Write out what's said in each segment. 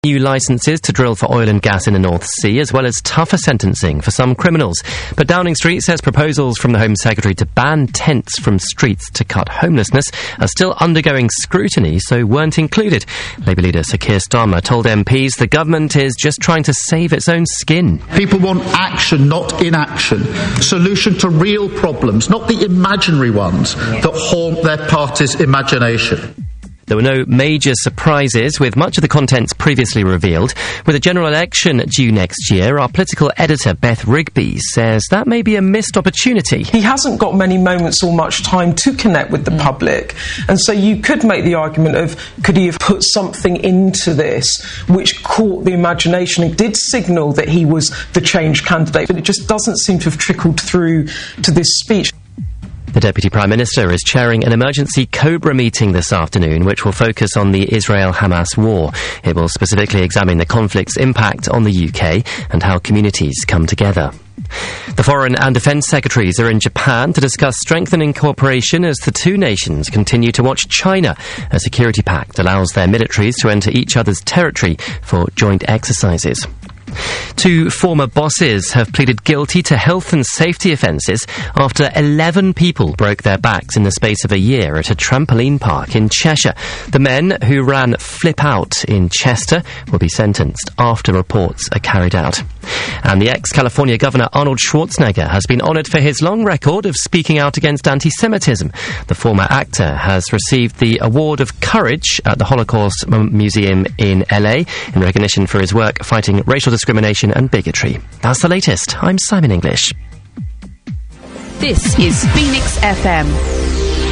New licences to drill for oil and gas in the North Sea, as well as tougher sentencing for some criminals. But Downing Street says proposals from the Home Secretary to ban tents from streets to cut homelessness are still undergoing scrutiny, so weren't included. Labour leader Sir Keir Starmer told MPs the government is just trying to save its own skin. People want action, not inaction. Solution to real problems, not the imaginary ones that haunt their party's imagination. There were no major surprises, with much of the contents previously revealed. With a general election due next year, our political editor Beth Rigby says that may be a missed opportunity. He hasn't got many moments or much time to connect with the public, and so you could make the argument of, could he have put something into this which caught the imagination and did signal that he was the change candidate, but it just doesn't seem to have trickled through to this speech. The Deputy Prime Minister is chairing an emergency COBRA meeting this afternoon, which will focus on the Israel-Hamas war. It will specifically examine the conflict's impact on the UK and how communities come together. The Foreign and Defence Secretaries are in Japan to discuss strengthening cooperation as the two nations continue to watch China. A security pact allows their militaries to enter each other's territory for joint exercises. Two former bosses have pleaded guilty to health and safety offences after 11 people broke their backs in the space of a year at a trampoline park in Cheshire. The men, who ran Flip Out in Chester, will be sentenced after reports are carried out. And the ex-California Governor Arnold Schwarzenegger has been honoured for his long record of speaking out against anti-Semitism. The former actor has received the Award of Courage at the Holocaust Museum in LA in recognition for his work fighting racial discrimination and bigotry. That's the latest. I'm Simon English. This is Phoenix FM.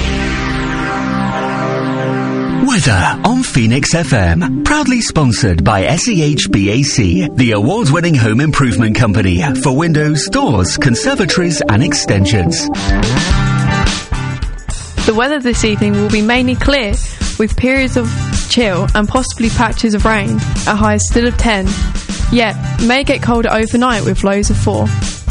Weather on Phoenix FM. Proudly sponsored by SEHBAC, the award-winning home improvement company for windows, doors, conservatories and extensions. The weather this evening will be mainly clear, with periods of chill and possibly patches of rain, at highs still of 10. Yet, may get colder overnight with lows of 4.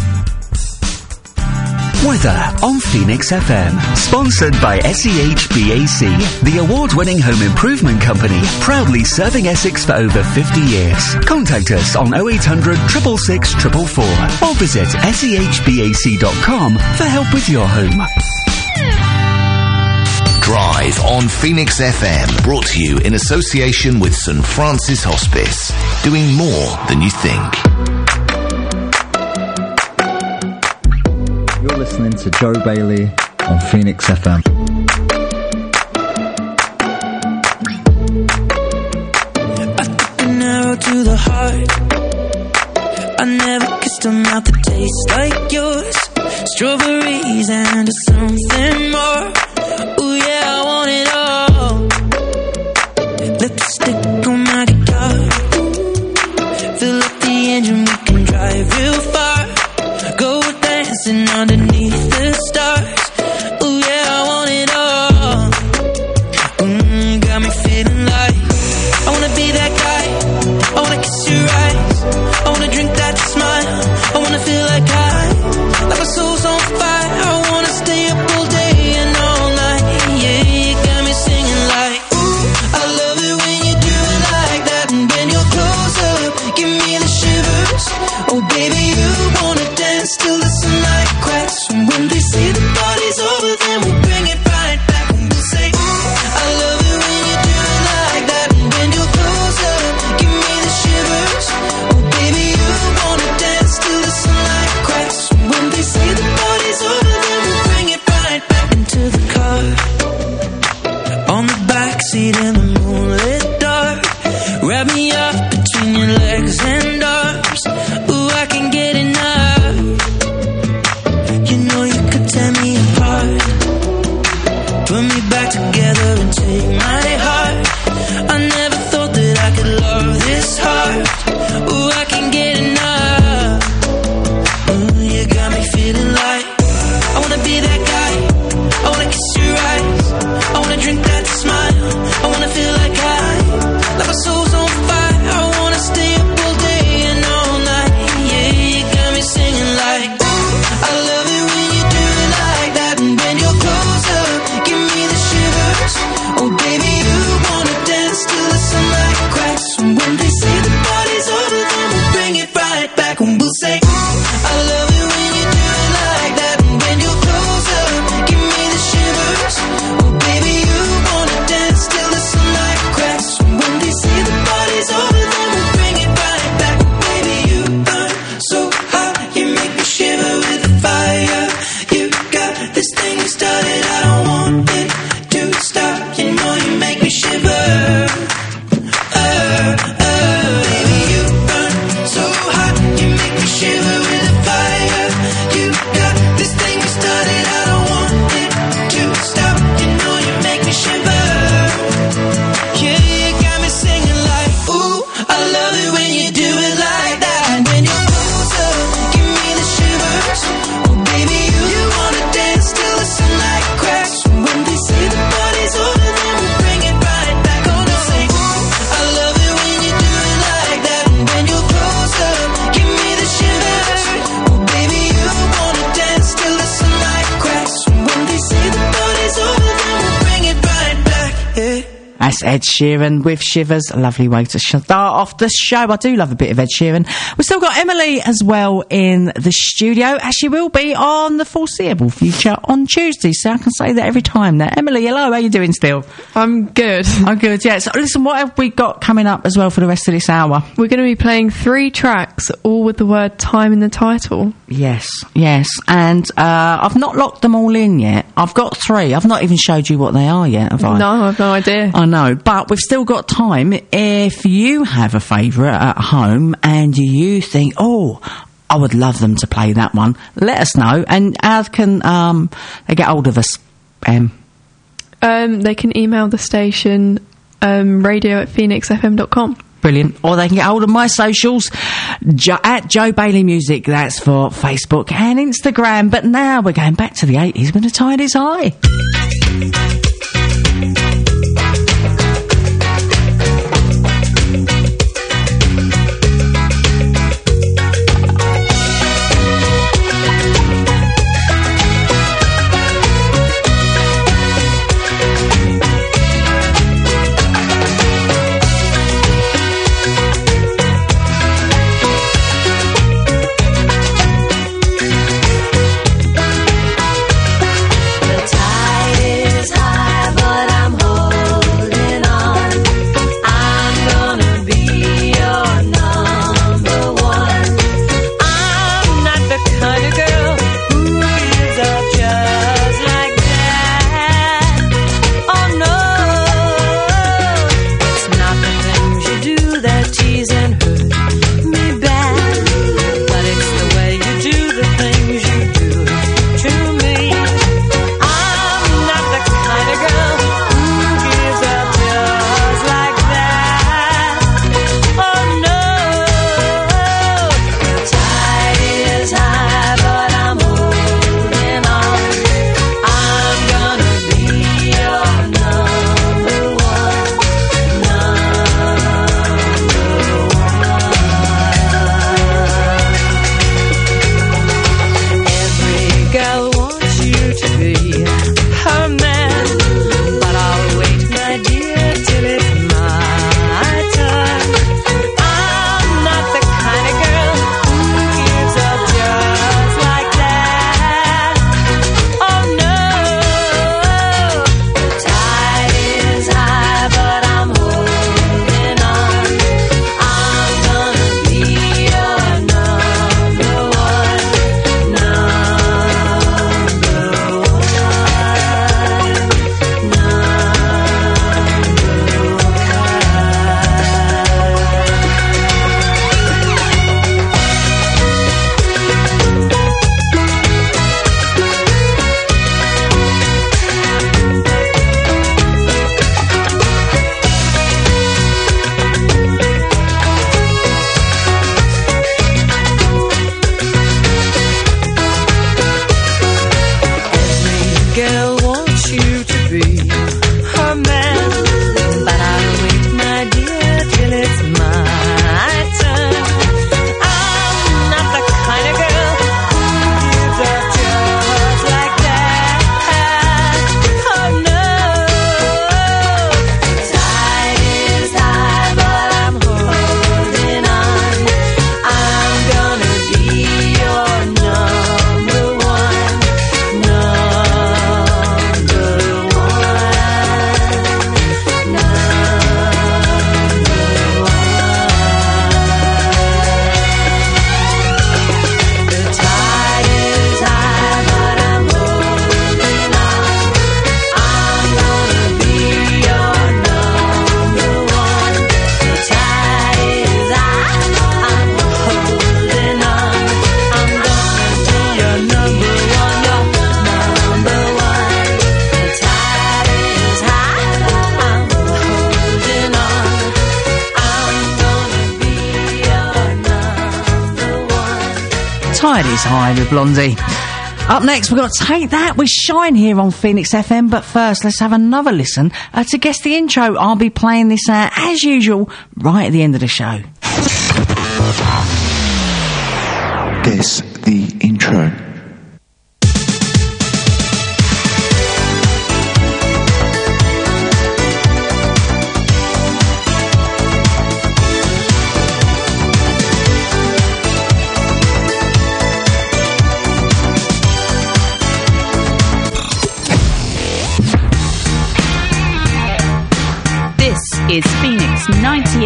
Weather on Phoenix FM. Sponsored by SEHBAC, the award-winning home improvement company, proudly serving Essex for over 50 years. Contact us on 0800 666 444 or visit sehbac.com for help with your home. Drive on Phoenix FM, brought to you in association with St Francis Hospice, doing more than you think. You're listening to Joe Bailey on Phoenix FM. I took an arrow to the heart. I never kissed a mouth that tastes like yours. Strawberries and something more. Ooh yeah, I want it all. Lipstick on my guitar. Fill up the engine, we can drive real far. Go dancing underneath the stars. Ooh yeah, I want it all. Got me feeling like I wanna be that guy. I wanna kiss your eyes. I wanna drink that smile. I wanna feel like my soul's on fire. I wanna stay up all day and all night. Yeah, you got me singing like, ooh, I love it when you do it like that. And when you're closer, give me the shivers. Oh baby, you wanna dance till the sunlight cracks. And when they say the party's over, then we'll bring it right back. And we'll say, ooh, I love it when you do it like that. And when you're closer, give me the shivers. Oh baby, you wanna dance till the sunlight cracks. And when they say the party's over, then we'll bring it right back into the car. On the backseat in the moonlit dark. Wrap me up between your legs and arms. Ooh, I can get enough. You know you could tear me apart. Put me back together and take my heart. I never thought that I could love this hard. Ooh, I can get enough. Ooh, you got me feeling like I wanna be that guy. I wanna kiss your eyes. I wanna drink that smile. I wanna feel like my soul's on fire. I wanna stay up all day Yes, Ed Sheeran with Shivers. A lovely way to start off the show. I do love a bit of Ed Sheeran. We've still got Emily as well in the studio, as she will be on the foreseeable future on Tuesday. So I can say that every time now. Emily, hello, how you doing still? I'm good. I'm good, yeah. So listen, what have we got coming up as well for the rest of this hour? We're going to be playing 3 tracks, all with the word time in the title. Yes. And I've not locked them all in yet. I've got 3. I've not even showed you what they are yet, have I? No, I've no idea. I know, but we've still got time. If you have a favourite at home and you think, oh, I would love them to play that one, let us know. And how can they get hold of us? They can email the station radio@phoenixfm.com. Brilliant. Or they can get hold of my socials at Joe Bailey Music. That's for Facebook and Instagram. But now we're going back to the 80s when the tide is high. Tide is High with Blondie. Up next, we've got Take That with Shine here on Phoenix FM. But first, let's have another listen to guess the intro. I'll be playing this out, as usual, right at the end of the show. Guess the intro.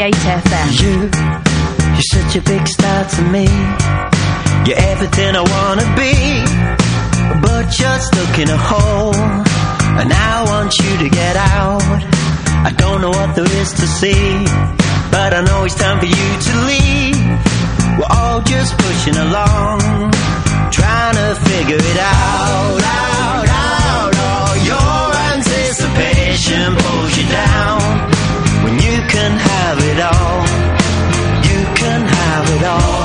88 FM. You're such a big star to me. You're everything I wanna be, but you're stuck in a hole, and I want you to get out. I don't know what there is to see, but I know it's time for you to leave. We're all just pushing along, trying to figure it out. Oh, your anticipation pulls you down when you can have it all. You can have it all.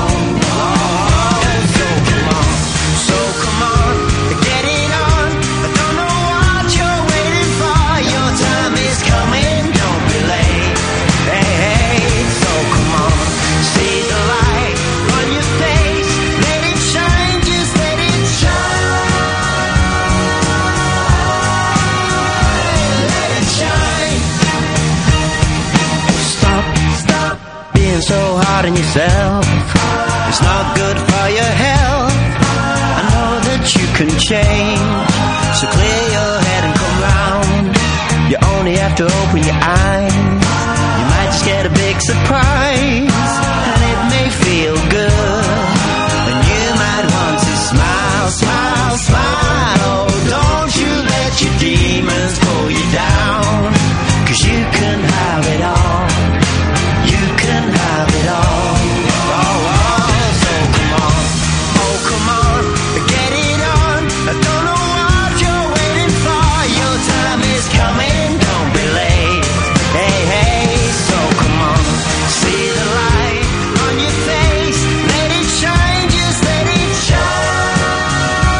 So hard on yourself, it's not good for your health. I know that you can change, so clear your head and come round. You only have to open your eyes, you might just get a big surprise, and it may feel good, and you might want to smile, smile, smile. Oh, don't you let your demons pull you down, 'cause you can have it all. You can have it all. So come on, get it on. I don't know what you're waiting for. Your time is coming, don't be late. Hey, so come on, see the light on your face. Let it shine, just let it shine.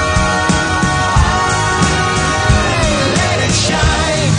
Let it shine.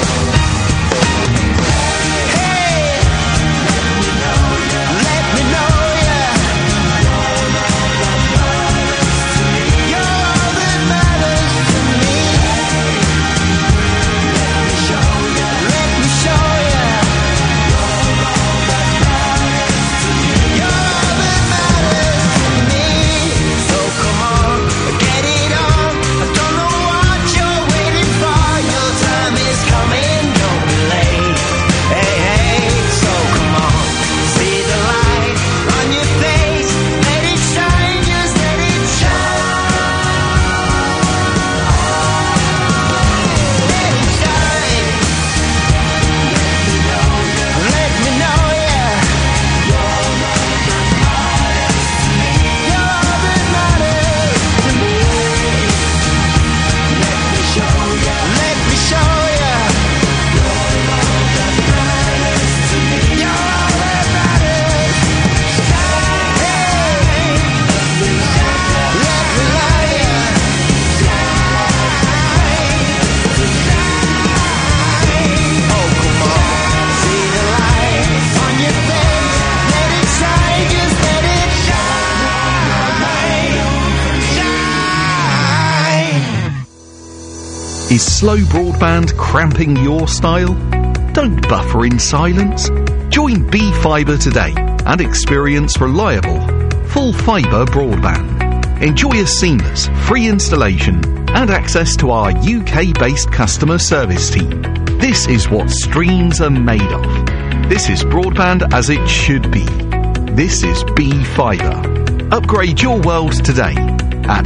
Is slow broadband cramping your style? Don't buffer in silence. Join B-Fibre today and experience reliable, full fibre broadband. Enjoy a seamless, free installation and access to our UK-based customer service team. This is what streams are made of. This is broadband as it should be. This is B-Fibre. Upgrade your world today at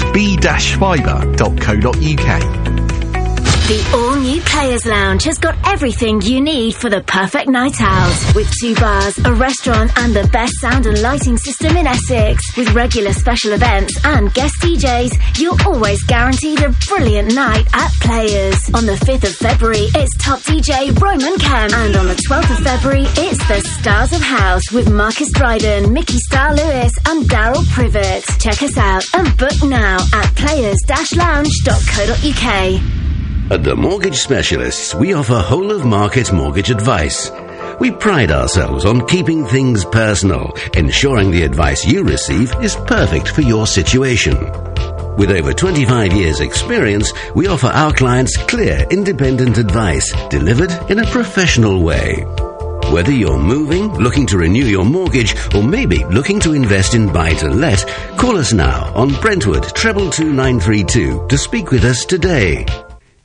b-fibre.co.uk. The all-new Players Lounge has got everything you need for the perfect night out. With 2 bars, a restaurant and the best sound and lighting system in Essex. With regular special events and guest DJs, you're always guaranteed a brilliant night at Players. On the 5th of February, it's top DJ Roman Kemp. And on the 12th of February, it's the Stars of House with Marcus Dryden, Mickey Star Lewis and Daryl Privet. Check us out and book now at players-lounge.co.uk. At the Mortgage Specialists, we offer whole-of-market mortgage advice. We pride ourselves on keeping things personal, ensuring the advice you receive is perfect for your situation. With over 25 years' experience, we offer our clients clear, independent advice delivered in a professional way. Whether you're moving, looking to renew your mortgage, or maybe looking to invest in buy-to-let, call us now on Brentwood 222932 to speak with us today.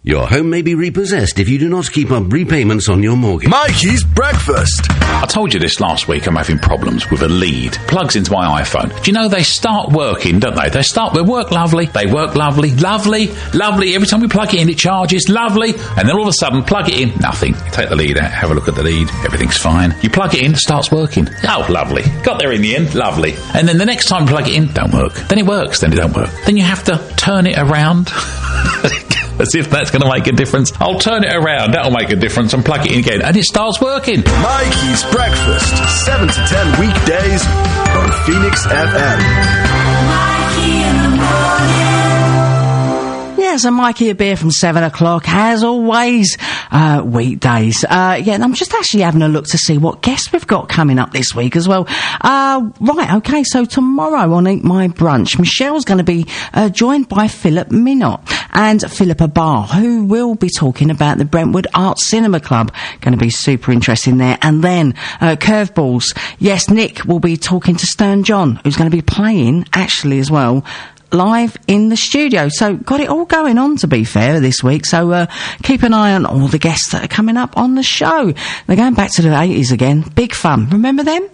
Your home may be repossessed if you do not keep up repayments on your mortgage. Mikey's Breakfast. I told you this last week. I'm having problems with a lead. Plugs into my iPhone. Do you know they start working, don't they? They work lovely. They work lovely. Lovely. Lovely. Every time we plug it in, it charges. Lovely. And then all of a sudden, plug it in. Nothing. You take the lead out, have a look at the lead. Everything's fine. You plug it in, it starts working. Oh, lovely. Got there in the end. Lovely. And then the next time you plug it in, don't work. Then it works. Then it don't work. Then you have to turn it around. As if that's going to make a difference. I'll turn it around, that'll make a difference, and plug it in again, and it starts working. Mikey's Breakfast, 7 to 10 weekdays on Phoenix FM. Mikey in the morning. Yes, a Mikey a beer from 7 o'clock, as always, weekdays. And I'm just actually having a look to see what guests we've got coming up this week as well. Right, okay, so tomorrow on Eat My Brunch, Michelle's going to be joined by Philip Minot and Philippa Barr, who will be talking about the Brentwood Art Cinema Club. Going to be super interesting there. And then Curveballs. Yes, Nick will be talking to Stern John, who's going to be playing, actually, as well, live in the studio. So got it all going on, to be fair, this week. So keep an eye on all the guests that are coming up on the show. They're going back to the 80s again. Big fun. Remember them?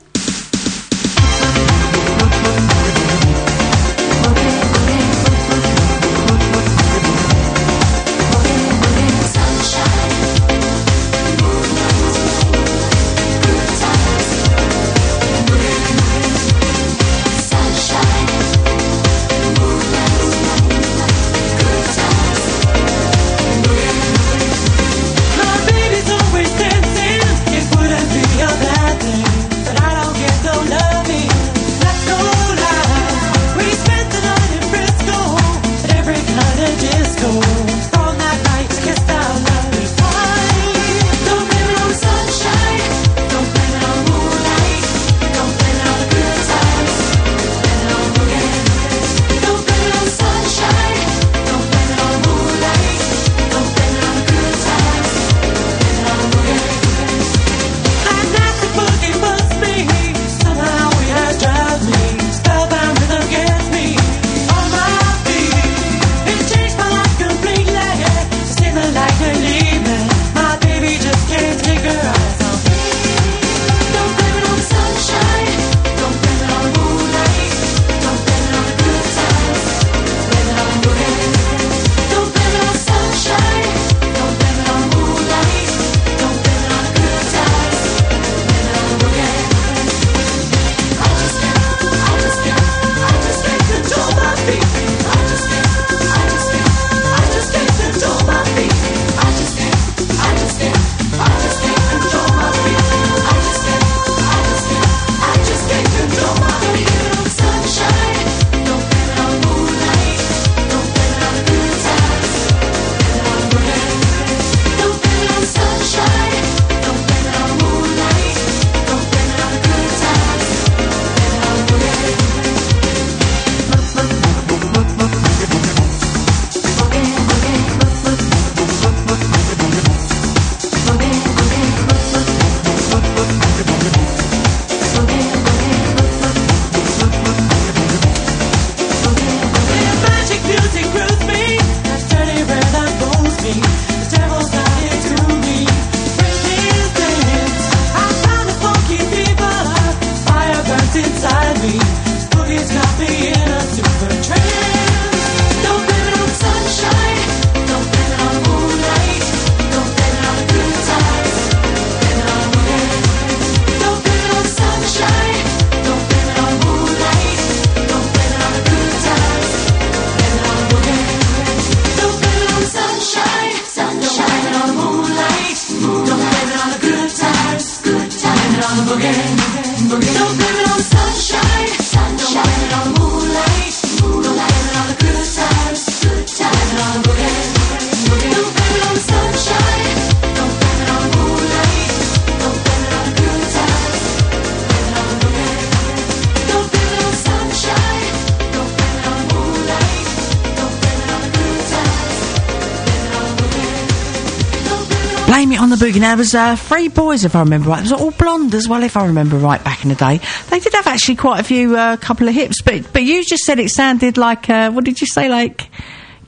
On the boogie. Now, there was 3 boys, if I remember right. It was all blonde as well, if I remember right, back in the day. They did have actually quite a few, couple of hits, but you just said it sounded like, what did you say, like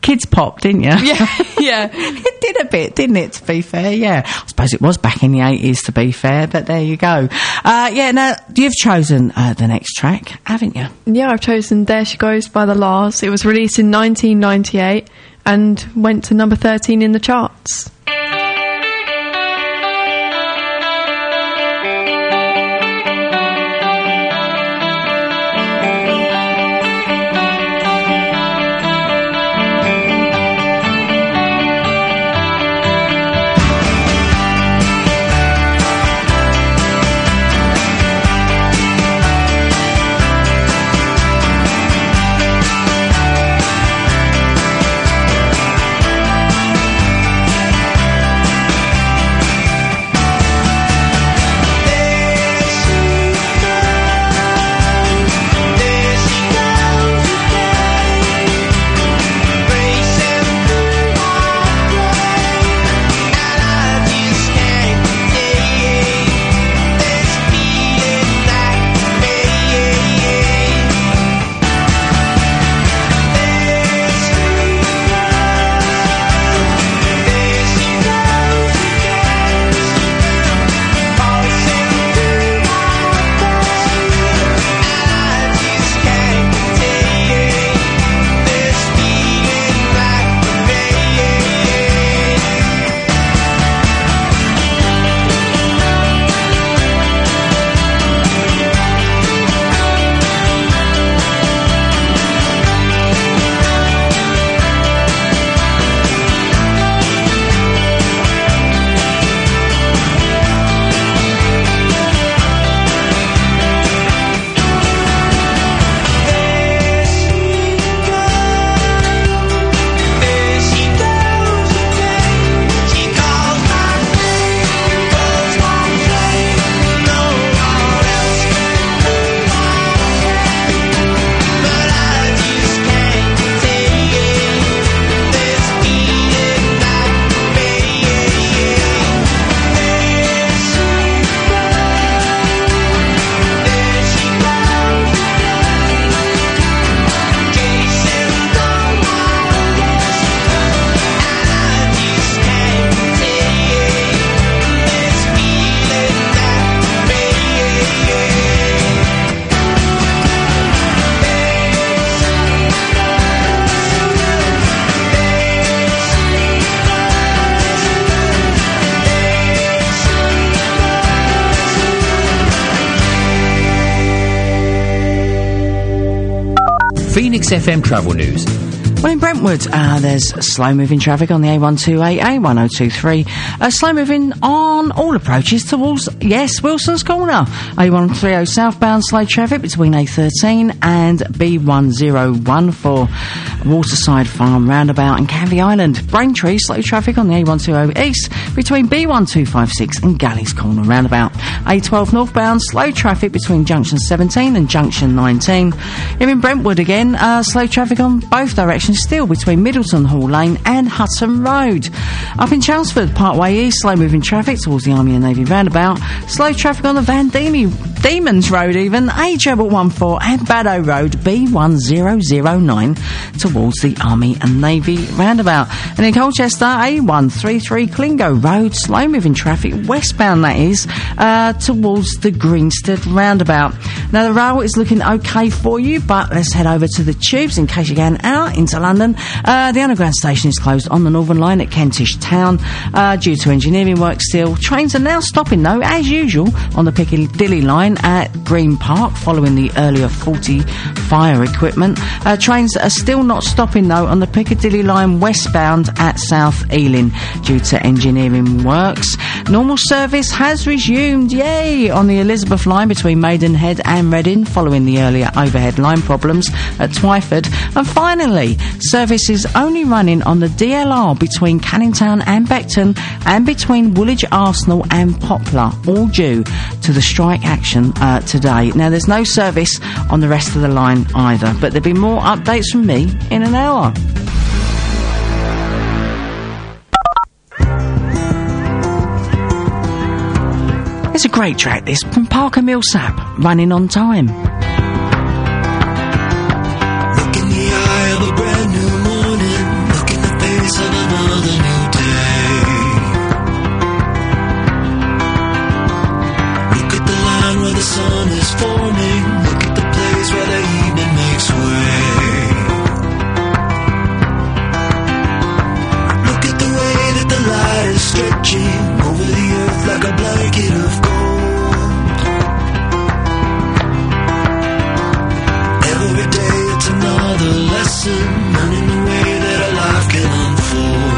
Kids Pop, didn't you? Yeah, yeah. It did a bit, didn't it, to be fair? Yeah. I suppose it was back in the 80s, to be fair, but there you go. Now, you've chosen the next track, haven't you? Yeah, I've chosen There She Goes by The Lars. It was released in 1998 and went to number 13 in the charts. Phoenix FM travel news. Well, in Brentwood, there's slow-moving traffic on the A128, A1023. Slow-moving on all approaches towards, Wilson's Corner. A130 southbound slow traffic between A13 and B1014. Waterside Farm roundabout and Canvey Island. Braintree, slow traffic on the A120 east between B1256 and Galleys Corner roundabout. A12 northbound, slow traffic between junction 17 and junction 19. Here in Brentwood again, slow traffic on both directions still between Middleton Hall Lane and Hutton Road. Up in Chelmsford, Parkway East, slow moving traffic towards the Army and Navy roundabout. Slow traffic on the Van Diemen's Road even, A14 and Baddow Road, B1009 towards the Army and Navy roundabout. And in Colchester, A133 Clingo Road, slow moving traffic westbound that is, towards the Greenstead roundabout. Now the rail is looking okay for you, but let's head over to the tubes in case you're going out into London. The underground station is closed on the Northern Line at Kentish Town due to engineering work still. Trains are now stopping though, as usual, on the Piccadilly line at Green Park following the earlier faulty fire equipment. Trains are still not stopping though on the Piccadilly line westbound at South Ealing due to engineering works. Normal service has resumed, yay, on the Elizabeth line between Maidenhead and Reading following the earlier overhead line problems at Twyford. And finally, service is only running on the DLR between Canning Town and Beckton and between Woolwich Arsenal and Poplar, all due to the strike action today. Now there's no service on the rest of the line either, but there'll be more updates from me in an hour. It's a great track, this, from Parker Millsap, Running on Time. Look in the eye of a brand new morning. sun is forming. Look at the place where the evening makes way. Look at the way that the light is stretching over the earth like a blanket of gold. Every day it's another lesson, learning the way that a life can unfold.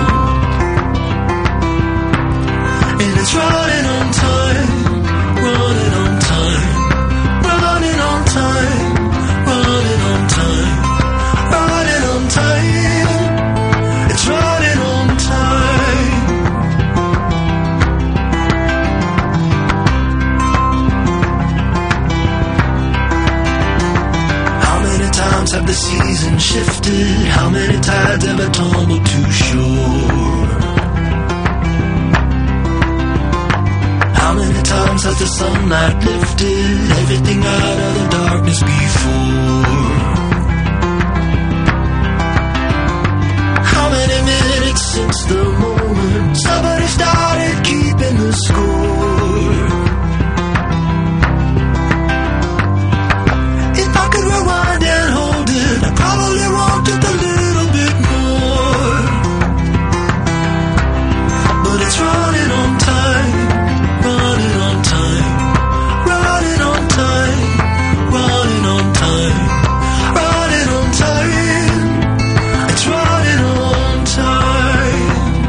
And it's running on time, running on time, running on time, running on time, running on time. It's running on time. How many times have the seasons shifted? How many tides ever tumbled to shore? How many times has the sunlight lifted everything out of the darkness before? How many minutes since the moment somebody started keeping the score? If I could rewind and hold it, I'd probably want just a little bit more. But it's running on time, running on time, running on time, running on time, running on time. It's running on time.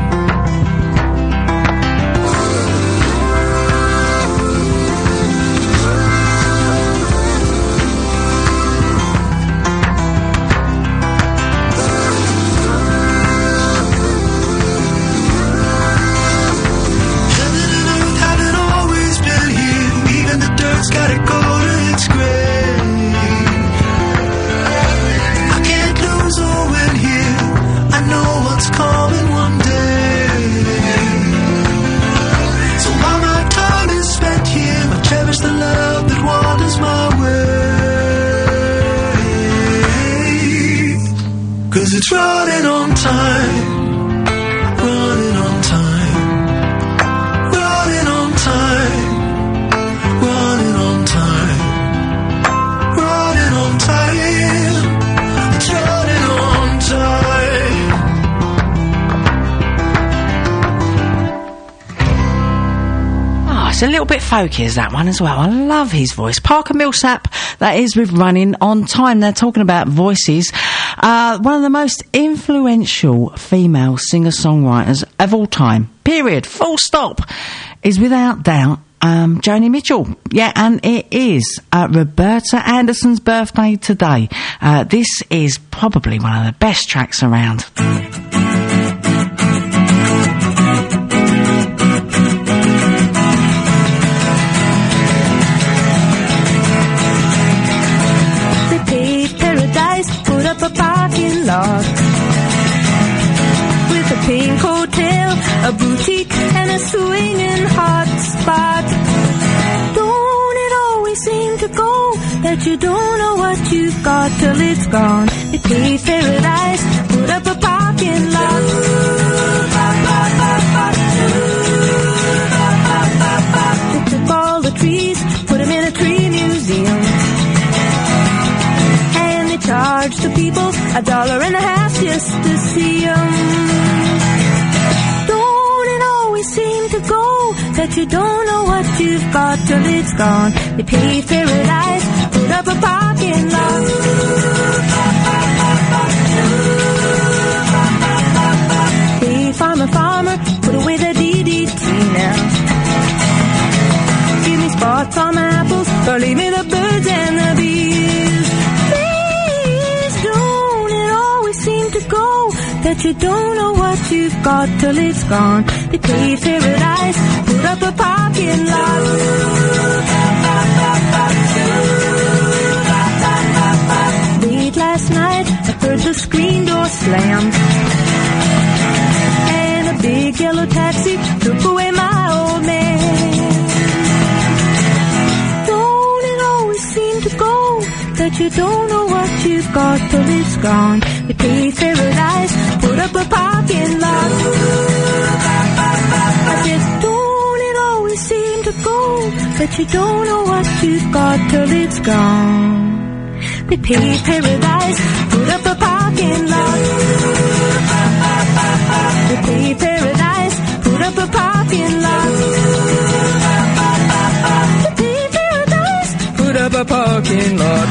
Heaven and earth haven't always been here. Even the dirt's gotta go to its grave. I can't lose or win here. I know what's coming one day. So while my time is spent here, I cherish the love that wanders my way. 'Cause it's running on time, running on time, running on time, running on time, running on time. It's running on time. Oh, it's a little bit folky as that one as well. I love his voice. Parker Millsap, that is, with Running on Time. They're talking about voices. One of the most influential female singer-songwriters of all time, period, full stop, is without doubt Joni Mitchell. Yeah, and it is Roberta Anderson's birthday today. This is probably one of the best tracks around. They paved paradise, put up a parking lot with a pink hotel, a boutique, and a swinging hot spot. Don't it always seem to go that you don't know what you've got till it's gone? They paved paradise, put up a parking lot. They took all the trees, put them in a tree museum, and they charged the people $1.50 just to see them. Don't it always seem to go that you don't know what you've got till it's gone? They paved paradise, put up a parking lot. Hey, farmer, put away the DDT now. Give me spots on my apples, or leave me the birds and the bees. Please, don't it always seem to go that you don't know what you've got till it's gone? They paved paradise, put up a parking lot. Late last night, I heard the screen door slam, and a big yellow taxi took away my old man. Don't it always seem to go that you don't know what you've got till it's gone? They paved paradise, put up a parking lot. I said, don't it always seem to go but you don't know what you've got till it's gone. They paved paradise, put up a parking lot. They paved paradise, put up a parking lot. They paved paradise, put up a parking lot.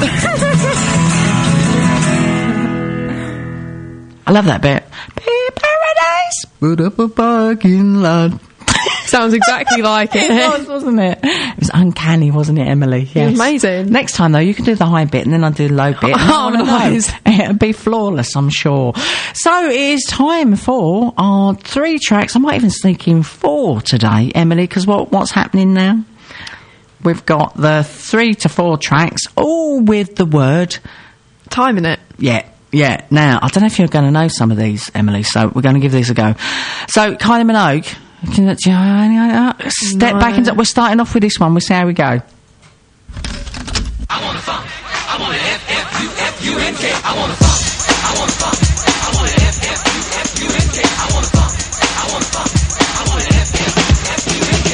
I love that bit. Paved paradise, put up a parking lot. Sounds exactly like it. It was, wasn't it? It was uncanny, wasn't it, Emily? Yes. Amazing. Next time, though, you can do the high bit and then I'll do the low bit. Oh, nice. It'll be flawless, I'm sure. So it is time for our 3 tracks. I might even sneak in 4 today, Emily, because what's happening now? We've got the 3 to 4 tracks, all with the word... time in it. Yeah. Now, I don't know if you're going to know some of these, Emily, so we're going to give these a go. So, Kylie Minogue... Step back into... We're starting off with this one. We'll see how we go. I wanna funk. I wanna F-F-U-F-U-N-K. I wanna funk. I wanna funk. I wanna F-F-U-F-U-N-K. I wanna funk. I wanna funk. I wanna F-F-U-F-U-N-K.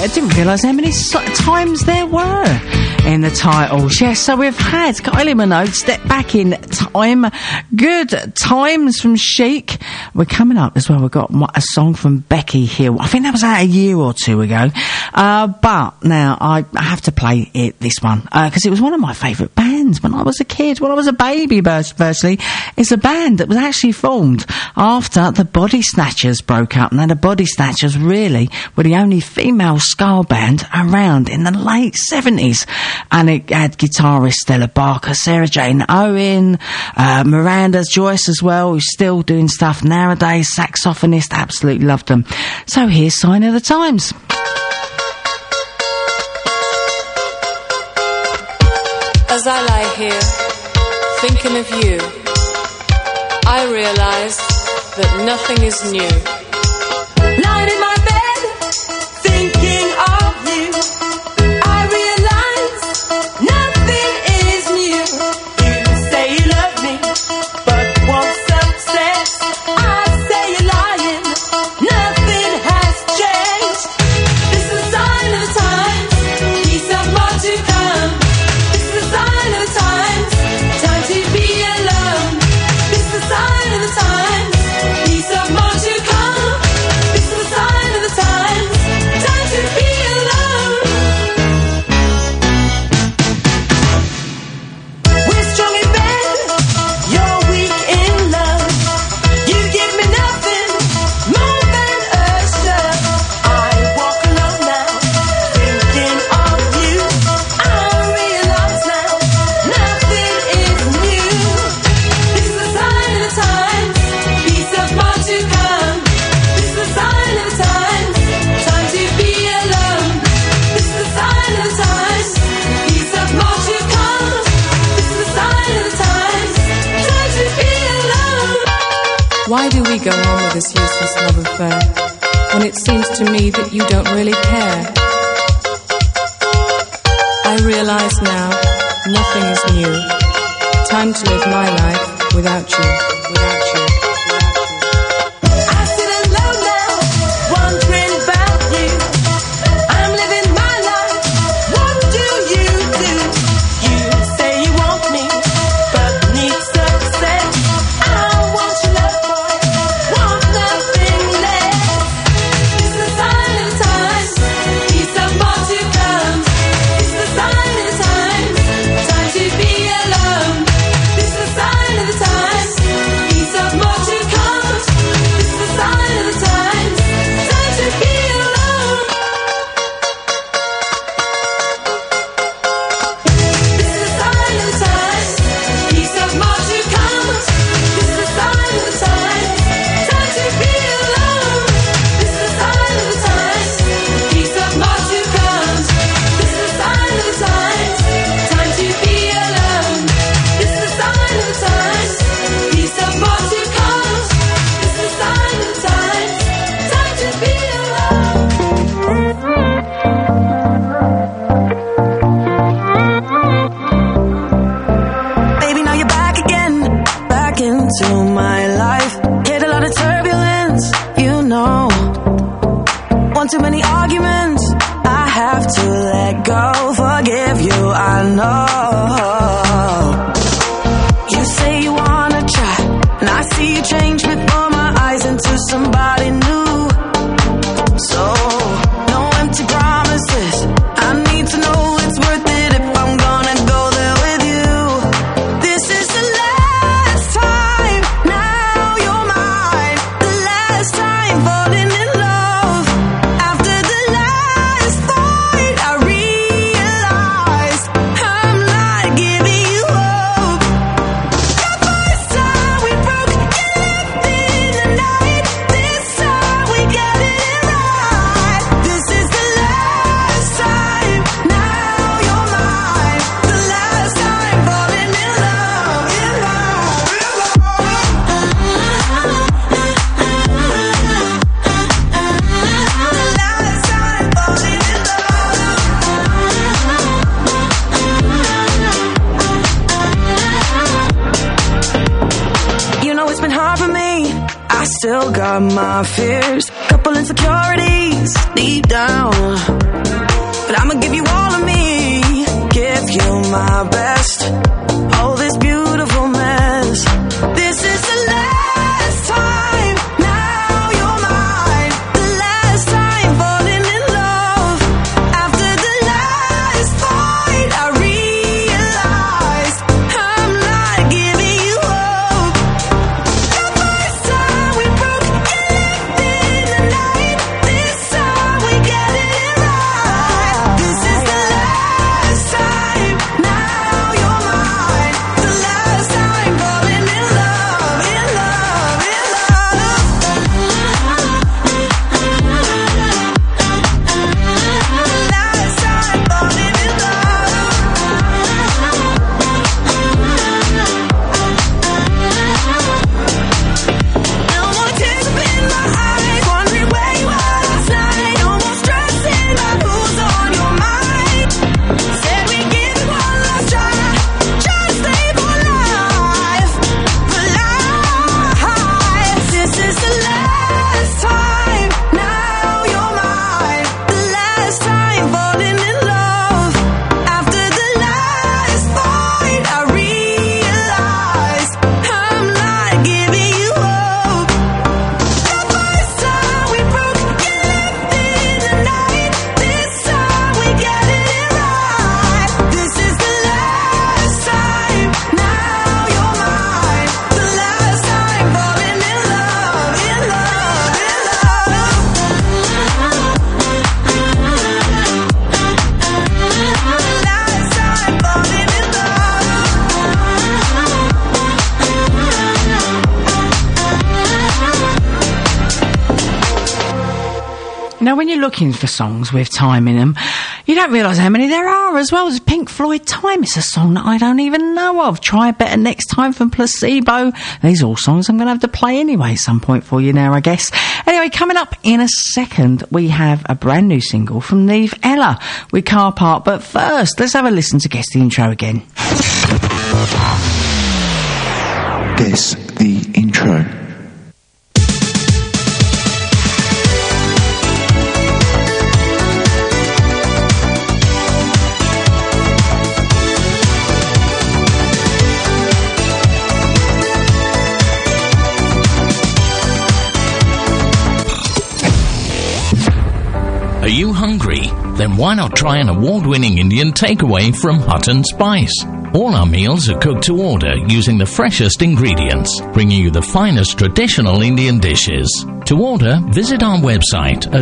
didn't realise how many times there were in the titles. Yes, so we've had Kylie Minogue, Step Back in Time, Good Times from Chic. We're coming up as well. We've got a song from Becky Hill. I think that was out a year or two ago. But now I have to play this one because it was one of my favourite bands when I was a kid, when I was a baby, firstly. It's a band that was actually formed after the Body Snatchers broke up. Now, the Body Snatchers really were the only female ska band around in the late 70s. And it had guitarist Stella Barker, Sarah Jane Owen, Miranda Joyce as well, who's still doing stuff nowadays, saxophonist, absolutely loved them. So here's Sign of the Times. As I lie here, thinking of you, I realise that nothing is new. Lying in my bed, thinking of you, I realise nothing is new. You say you love me, but want success. I say you're lying, nothing has changed. This is a sign of the times, peace of more to come. This is a sign of the times, time to be alone. This is a sign of the times, peace of more to come. This is a sign of the times, time to be alone. We're strong in bed, you're weak in love. You give me nothing more than a shove. I walk alone now, thinking of you. I realise now, nothing is new. This is a sign of the times, peace of more to come. This is a sign of the times, time to be alone. This is a sign of the times, peace of more to come. This is a sign of the times, time to be alone. Why do we go on with this useless love affair when it seems to me that you don't really care? I realise now, nothing is new. Time to live my life without you, without you. I sit alone now, wondering about you. I'm living my life, what do? You say you want me, but need success. I want your love, boy, want nothing less. This is a sign of the times, peace of more to come. This is a sign of the times, time to be alone. This is a sign of the times, peace of more to come. This is a sign of the times, time to be alone. This is a sign of the times, peace of more to come. This is a sign of the times, time to be alone. This is a sign of the times, peace of more to come. This is a sign of the times, time to be alone. This is a sign of the times, peace of more to come. This is a sign of the times, time to be Baby, now you're back again, back into my life. Hit a lot of turbulence, you know. One too many arguments, I have to let go. Forgive you, I know. You say you wanna try, and I see you change before my eyes into somebody new. So, no empty promises. I need to know it's worth it if I'm gonna go there with you. This is the last time, now you're mine. The last time falling in love. After the last fight, I realized I'm not giving you hope. The first time we broke, you left in the night. This time we got it right. This is the last time, now you're mine. The last time falling in love, in love. The last time falling in love. You know it's been hard for me. I I still got my fears, couple insecurities deep down. But I'ma give you all of me, give you my best. Oh, this beautiful mess. This is the last time, now you're mine. The last time falling in love. After the last fight, I realized I'm not giving you hope. The first time we broke, you left in the night. This time we get it right. This is the last time, now you're mine. The last time falling in love, in love, in love. Last time falling in love. No more tears up in my eyes, wondering where you were last night. No more stressing about who's on your mind. Said we give it one last try, try to stay for life, for life. This is the last time, now you're mine. The last time falling in love. After the last fight, I realized I'm not giving you hope. The first time we broke, you left in the night. This time we get it right. This is the last time, now you're mine. The last time falling in love, in love, in love. Last time falling in Now, when you're looking for songs with time in them, you don't realise how many there are as well. As Pink Floyd, Time is a song that I don't even know of. Try Better Next Time from Placebo. These are all songs I'm going to have to play anyway at some point for you now, I guess. Anyway, coming up in a second, we have a brand new single from Neve Ella with Car Park. But first, let's have a listen to Guess the Intro again. Guess the intro. Are you hungry? Then why not try an award-winning Indian takeaway from Hutton Spice? All our meals are cooked to order using the freshest ingredients, bringing you the finest traditional Indian dishes. To order, visit our website at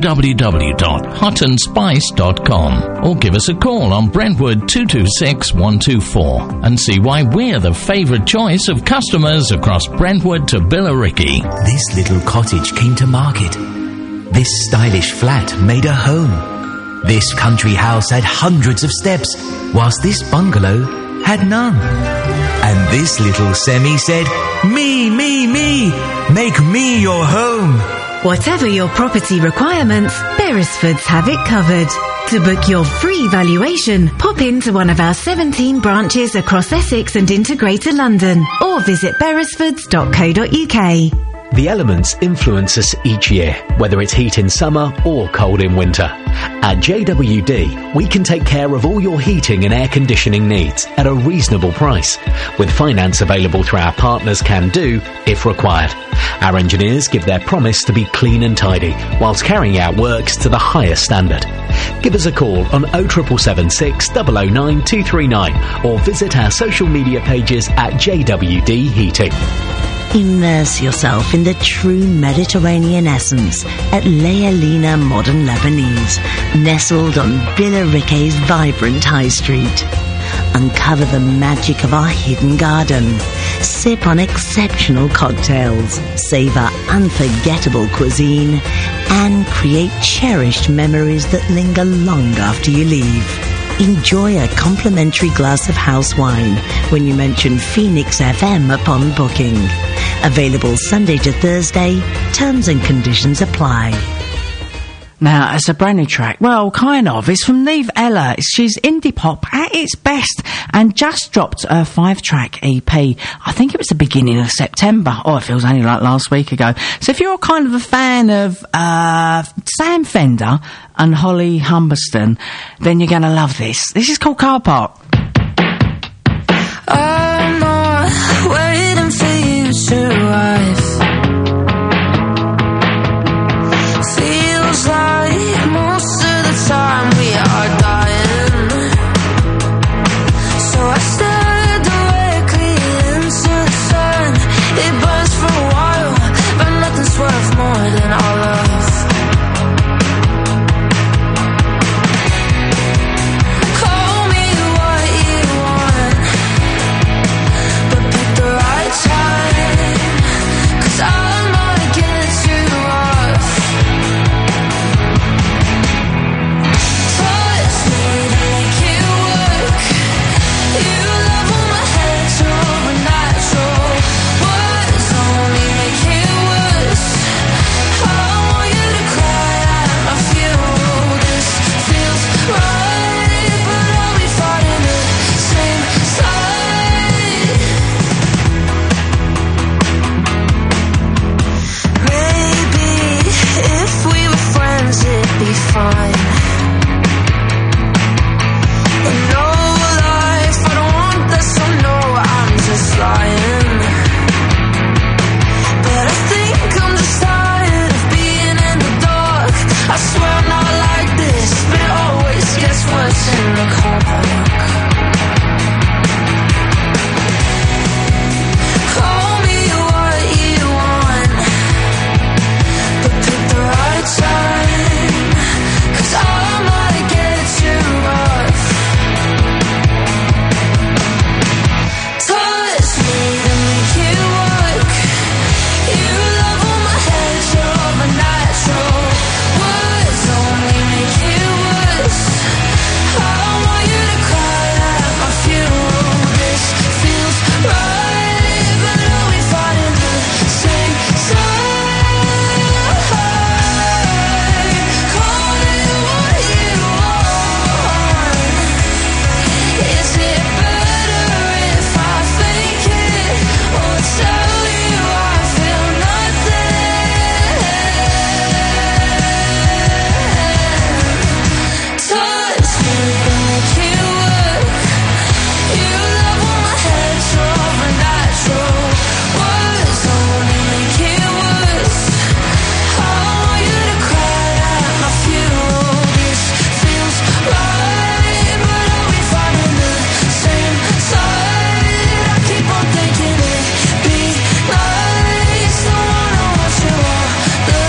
www.huttonspice.com or give us a call on Brentwood 226 124 and see why we're the favourite choice of customers across Brentwood to Billericay. This little cottage came to market. This stylish flat made a home. This country house had hundreds of steps, whilst this bungalow had none. And this little semi said, me, make me your home. Whatever your property requirements, Beresfords have it covered. To book your free valuation, pop into one of our 17 branches across Essex and into Greater London, or visit beresfords.co.uk. The elements influence us each year, whether it's heat in summer or cold in winter. At JWD, we can take care of all your heating and air conditioning needs at a reasonable price, with finance available through our partners Can Do if required. Our engineers give their promise to be clean and tidy, whilst carrying out works to the highest standard. Give us a call on 07776 009 239 or visit our social media pages at JWD Heating. Immerse yourself in the true Mediterranean essence at Lealina Modern Lebanese, nestled on Billericay's vibrant high street. Uncover the magic of our hidden garden. Sip on exceptional cocktails, savour unforgettable cuisine, and create cherished memories that linger long after you leave. Enjoy a complimentary glass of house wine when you mention Phoenix FM upon booking. Available Sunday to Thursday. Terms and conditions apply. Now, it's a brand new track. Well, kind of. It's from Neve Ella. She's indie pop at its best and just dropped a 5-track EP. I think it was the beginning of September. Oh, it feels only like last week ago. So if you're kind of a fan of Sam Fender and Holly Humberston, then you're going to love this. This is called Car Park. I'm not waiting for you to arrive. Feels like most of the time we are dying. So I stare directly into the sun. It burns for a while, but nothing's worth more than our love. Call me what you want, but pick the right time, 'cause I might get too rough. Touch me to make it work. You love on my head, so overnatural. Words only make it worse. I want you to cry at my funeral. This feels right, but I'll be fighting the same side. Maybe if we were friends, it'd be fine. But no life, I don't want this, so no, I'm just lying. But I think I'm just tired of being in the dark. I swear I'm not like this, but it always gets worse in the car park. Call me what you want, but pick the right time, 'cause I might get too rough. Touch me to make it work. You love on my head, you're overnatural. Words only make it worse. I want you to cry at my funeral. This feels right, but I'll be fighting the same side. Call it what you want. Is it better if I fake it, or tell you I feel nothing? Touch me to make it work. You love on my head, you're overnatural. Words only make it worse. I want you to cry at my funeral. This feels right, but I'll be fighting the same side. I keep on thinking it'd be nice. Don't wanna watch you all the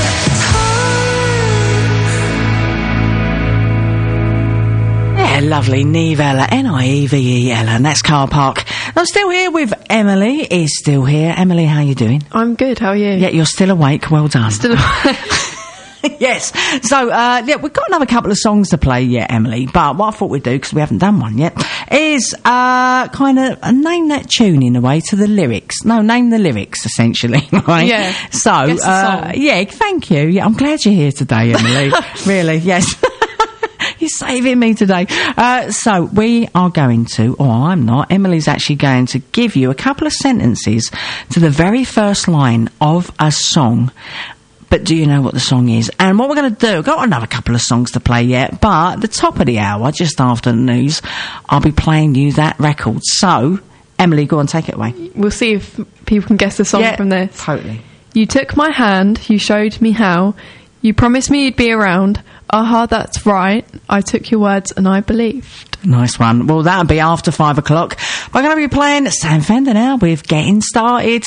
time. Yeah, lovely. Neve Ella, Nieve Ella, and that's Car Park. I'm still here with Emily. Is still here. Emily, how you doing? I'm good, how are you? Yeah, you're still awake. Well done. Still Yes. So, yeah, we've got another couple of songs to play yet, Emily, but what I thought we'd do, because we haven't done one yet, is kind of name that tune in a way to the lyrics. No, name the lyrics, essentially, right? Yeah. So, Guess the song. yeah, thank you. Yeah, I'm glad you're here today, Emily. Really, yes. You're saving me today. So we are going to, or I'm not, Emily's actually going to give you a couple of sentences to the very first line of a song. But do you know what the song is? And what we're going to do, we've got another couple of songs to play yet, but at the top of the hour, just after the news, I'll be playing you that record. So, Emily, go on, take it away. We'll see if people can guess the song from this. Totally. You took my hand, you showed me how, you promised me you'd be around. Aha, that's right. I took your words and I believed. Nice one. Well, that'll be after 5 o'clock. We're going to be playing Sam Fender now with Getting Started.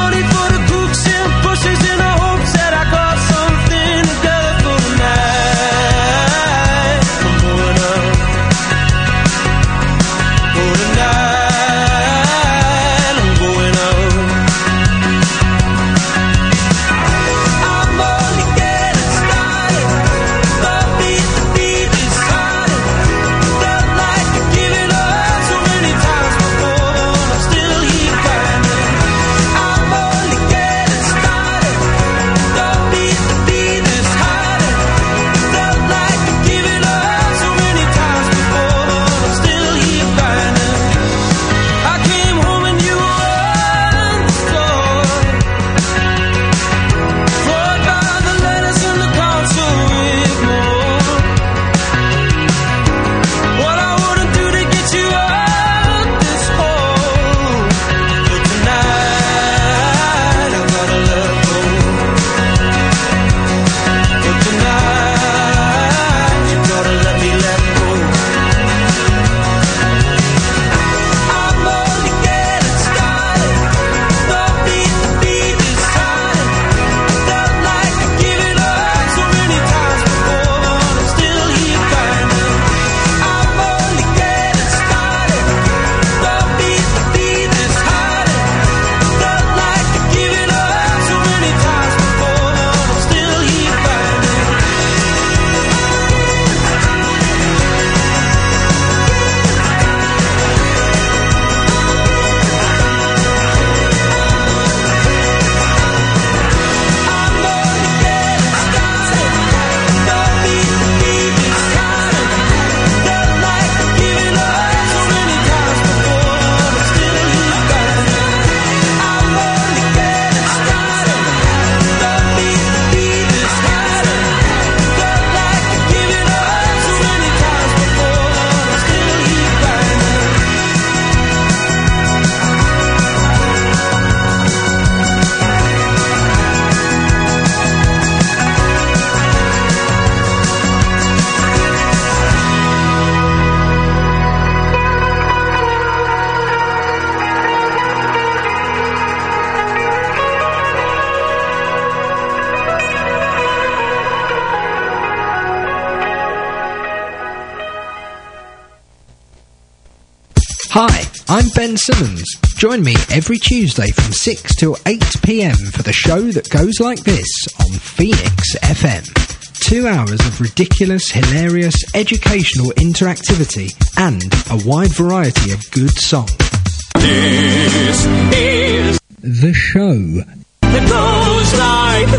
Pushes in the hopes that I got something together for tonight. Hi, I'm Ben Simmons. Join me every Tuesday from 6 till 8 p.m. for the show that goes like this on Phoenix FM. 2 hours of ridiculous, hilarious, educational interactivity and a wide variety of good songs. This is The show that goes like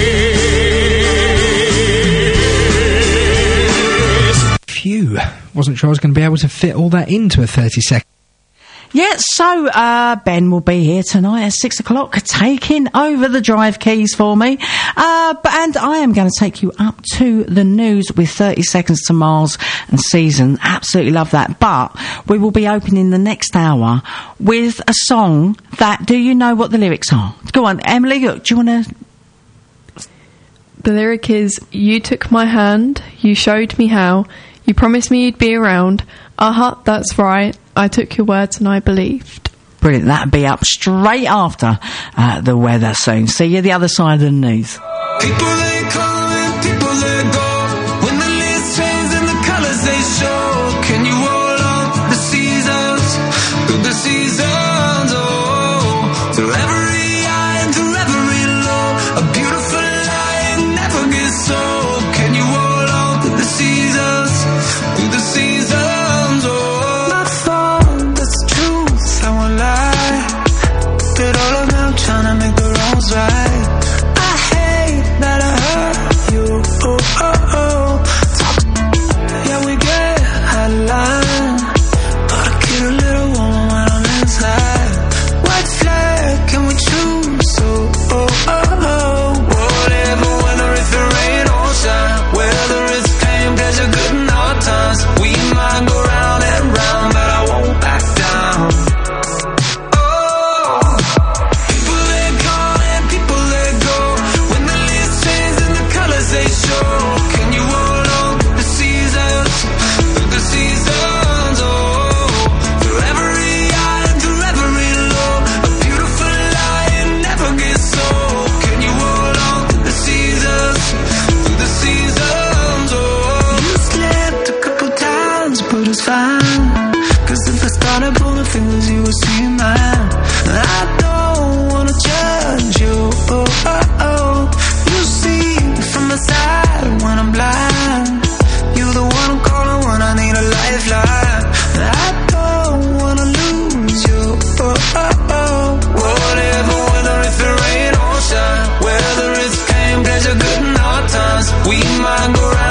this. Phew, wasn't sure I was going to be able to fit all that into a 30-second. Yeah, so Ben will be here tonight at 6 o'clock taking over the drive keys for me. And I am going to take you up to the news with 30 Seconds to Mars and Season. Absolutely love that. But we will be opening the next hour with a song that, do you know what the lyrics are? Go on, Emily, do you want to... The lyric is, you took my hand, you showed me how, you promised me you'd be around. That's right. I took your words and I believed. Brilliant. That'll be up straight after the weather soon. See you the other side of the news. People they come and people they go. When the leaves change and the colors they show. Can you hold on the seasons? Through the seasons, oh. Through every high and through every low. A beautiful lie never gets old. Can you hold on to the seasons? Through the seasons, oh. My fault, that's the truth, I won't lie. Did all of them trying to make the wrongs right. That I hurt you, oh, oh, oh. Yeah, we get out of line, but I get a little warm when I'm inside. White flag, can we choose? Oh, oh, oh, oh. Whatever, whether if it rain or shine, whether it's pain, pleasure, good and hard times. We might go round and round, but I won't back down. They show. Can you hold on the seasons? Through the seasons, oh. Through every high and through every low. A beautiful lie, it never gets old. Can you hold on to the seasons? Through the seasons, oh. You slipped a couple times, but it's fine. Cause if I started pulling fingers, you would see mine. I don't wanna judge you, oh, oh, oh. You see from the side when I'm blind. You're the one I'm calling when I need a lifeline. I don't wanna lose you, oh, oh, oh. Whatever, whether it's the rain or shine, whether it's pain, pleasure, good and hard times, we might go right.